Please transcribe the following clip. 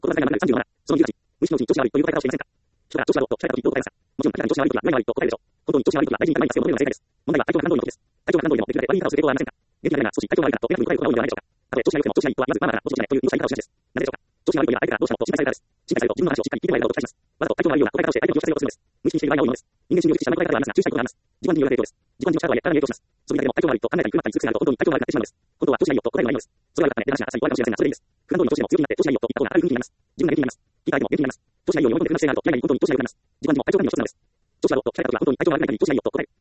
ことわざが737、その18、無視のうちに調子が悪いという答え方をしていませんか。人から調子が悪いと聞かれたときどう答えますか。もちろん、明らかに調子が悪いときは何が悪いと答えるでしょう。本当に調子が悪いときは大事に至らない必要のない正解です。問題は体調が感動のことです。体調が感動でもできるだけ悪い言い方をする必要はありませんか。元気がないが少し体調が悪いからと選ぶに答えることが多いのではないでしょうか。たとえ調子が良くても調子がいいとはまずマナーが元気じゃないという言い方をしがちです。なぜでしょうか。調子が悪いというのは相手がどうしたのと心配されたからです。心配されると自分の話をしっかり聞いてもらえるなどと期待します。わざと体調が悪いような答え方をして相手を気を利かせようとするのです。無意識にしている場合が多いものです。人間心理学的な答え方はありますが、注意したいことがあります。自己暗示による影響です。自己暗示をした後はやったら影響します。それだけでも体調が悪いと考えたり苦まったりする癖があると本当に体調が悪くなってしまうのです。本当は調子がいいよと答えるのがいいのです。それは良かったね、出だしが浅い終わりかもしれませんが、それでいいです。普段通りの調子でも強気になって調子がいいよと言った方が明るい雰囲気になります。自分が元気になります。聞いた相手も元気になります。調子がいいように追い込んでくるな姿勢があると、ややに本当に調子が良くなります。自己暗示も体調が悪いようになります。調子が良いよと聞かれた時は本当に体調が悪い相手に調子がいいよと答える。